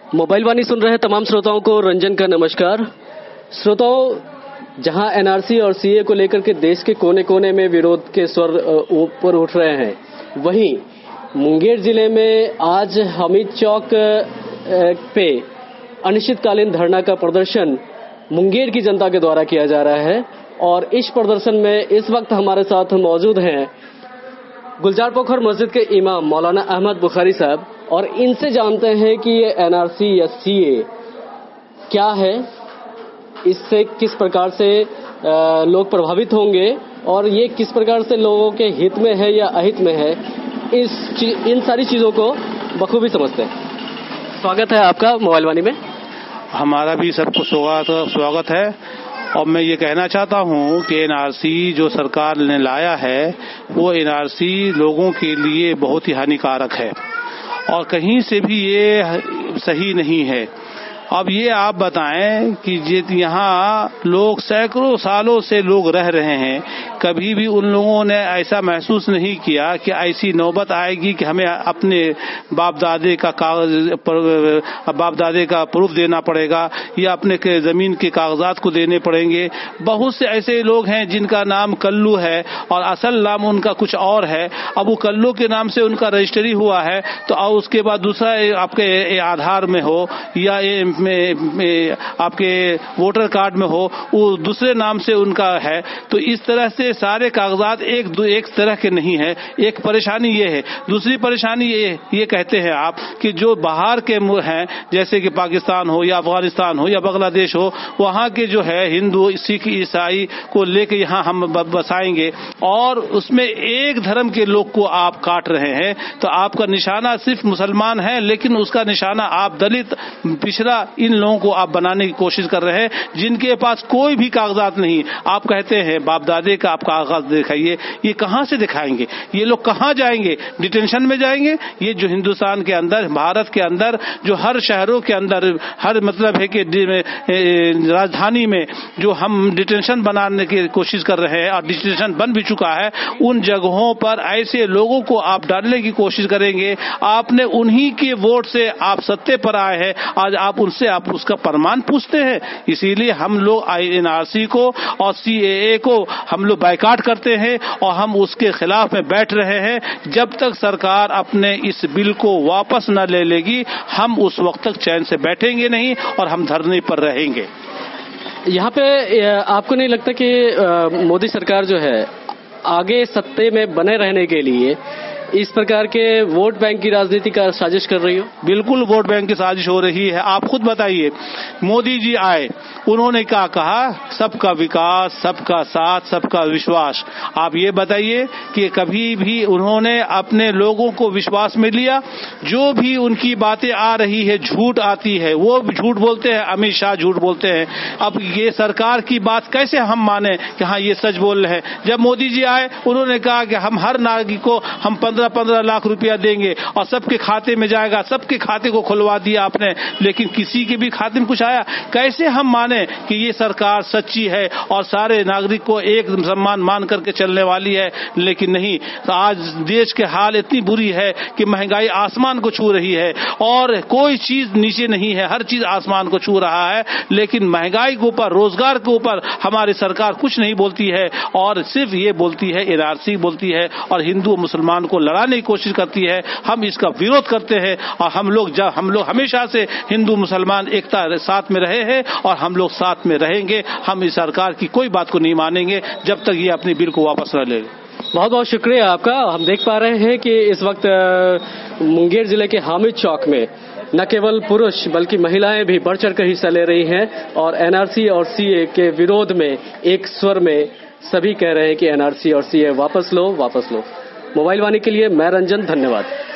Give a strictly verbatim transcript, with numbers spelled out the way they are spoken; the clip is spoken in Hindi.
मोबाइल वाणी सुन रहे तमाम श्रोताओं को रंजन का नमस्कार। श्रोताओं, जहां एनआरसी और सीए को लेकर के देश के कोने कोने में विरोध के स्वर ऊपर उठ रहे हैं, वहीं मुंगेर जिले में आज हमीद चौक पे अनिश्चितकालीन धरना का प्रदर्शन मुंगेर की जनता के द्वारा किया जा रहा है। और इस प्रदर्शन में इस वक्त हमारे साथ मौजूद हैं गुलजार पोखर मस्जिद के इमाम मौलाना अहमद बुखारी साहब, और इनसे जानते हैं कि ये एनआरसी या सीए क्या है, इससे किस प्रकार से लोग प्रभावित होंगे और ये किस प्रकार से लोगों के हित में है या अहित में है, इस इन सारी चीजों को बखूबी समझते हैं। स्वागत है आपका मोबाइल वाणी में। हमारा भी सबको स्वागत स्वागत है। और मैं ये कहना चाहता हूँ कि एनआरसी जो सरकार ने लाया है वो एनआरसी लोगों के लिए बहुत ही हानिकारक है और कहीं से भी ये सही नहीं है। अब ये आप बताएं कि यहाँ लोग सैकड़ों सालों से लोग रह रहे हैं, कभी भी उन लोगों ने ऐसा महसूस नहीं किया कि ऐसी नौबत आएगी कि हमें अपने बाप दादे का कागज बाप दादे का प्रूफ देना पड़ेगा या अपने के जमीन के कागजात को देने पड़ेंगे। बहुत से ऐसे लोग हैं जिनका नाम कल्लू है और असल नाम उनका कुछ और है। अब वो कल्लू के नाम से उनका रजिस्ट्री हुआ है, तो और उसके बाद दूसरा आपके आधार में हो या में, में आपके वोटर कार्ड में हो वो दूसरे नाम से उनका है, तो इस तरह से सारे कागजात एक एक तरह के नहीं है। एक परेशानी ये है। दूसरी परेशानी ये ये कहते हैं आप कि जो बाहर के हैं, जैसे कि पाकिस्तान हो या अफगानिस्तान हो या बांग्लादेश हो, वहाँ के जो है हिंदू सिख ईसाई को लेके यहाँ हम बसाएंगे और उसमें एक धर्म के लोग को आप काट रहे हैं, तो आपका निशाना सिर्फ मुसलमान है, लेकिन उसका निशाना आप दलित पिछड़ा इन लोगों को आप बनाने की कोशिश कर रहे हैं जिनके पास कोई भी कागजात नहीं। आप कहते हैं बाप दादे का आप कागजात दिखाइए, ये कहां से दिखाएंगे? ये लोग कहां जाएंगे? डिटेंशन में जाएंगे? ये जो हिंदुस्तान के अंदर, भारत के अंदर जो हर शहरों के अंदर, हर मतलब है कि राजधानी में जो हम डिटेंशन बनाने की कोशिश कर रहे हैं और डिटेंशन बन भी चुका है, उन जगहों पर ऐसे लोगों को आप डालने की कोशिश करेंगे। आपने उन्हीं के वोट से आप सत्ते पर आए हैं, आज आप उनसे आप उसका प्रमाण पूछते हैं। इसीलिए हम लोग एनआरसी को और सीएए को हम लोग बायकॉट करते हैं और हम उसके खिलाफ में बैठ रहे हैं। जब तक सरकार अपने इस बिल को वापस न ले लेगी, हम उस वक्त तक चैन से बैठेंगे नहीं और हम धरने पर रहेंगे। यहाँ पे आपको नहीं लगता कि मोदी सरकार जो है आगे सत्ते में बने रहने के लिए इस प्रकार के वोट बैंक की राजनीति का साजिश कर रही हो? बिल्कुल वोट बैंक की साजिश हो रही है। आप खुद बताइए, मोदी जी आए, उन्होंने क्या कहा? सबका विकास, सबका साथ, सबका विश्वास। आप ये बताइए कि कभी भी उन्होंने अपने लोगों को विश्वास में लिया? जो भी उनकी बातें आ रही है, झूठ आती है, वो झूठ बोलते हैं, अमित शाह झूठ बोलते हैं। अब ये सरकार की बात कैसे हम माने कि हाँ ये सच बोल रहे हैं? जब मोदी जी आए, उन्होंने कहा कि हम हर नागरिक को हम पंद्रह पंद्रह लाख रुपया देंगे और सबके खाते में जाएगा। सबके खाते को खुलवा दिया आपने, लेकिन किसी के भी खाते में कुछ आया? कैसे हम माने कि ये सरकार सच्ची है और सारे नागरिक को एक सम्मान मान करके चलने वाली है? लेकिन नहीं। तो आज देश के हाल इतनी बुरी है कि महंगाई आसमान को छू रही है और कोई चीज नीचे नहीं है, हर चीज आसमान को छू रहा है। लेकिन महंगाई के ऊपर, रोजगार के ऊपर हमारी सरकार कुछ नहीं बोलती है और सिर्फ ये बोलती है, एनआरसी बोलती है और हिंदू मुसलमान को लड़ाने की कोशिश करती है। हम इसका विरोध करते हैं और हम लोग जब हम लोग हमेशा से हिंदू मुसलमान एकता साथ में रहे हैं और हम लोग साथ में रहेंगे। हम इस सरकार की कोई बात को नहीं मानेंगे जब तक ये अपनी बिल को वापस न ले। बहुत बहुत शुक्रिया आपका। हम देख पा रहे हैं कि इस वक्त मुंगेर जिले के हामिद चौक में न केवल पुरुष बल्कि महिलाएं भी बढ़ चढ़ कर हिस्सा ले रही हैं और एनआरसी और सीए के विरोध में एक स्वर में सभी कह रहे हैं कि एनआरसी और सीए वापस लो, वापस लो। मोबाइल वाणी के लिए मैं रंजन, धन्यवाद।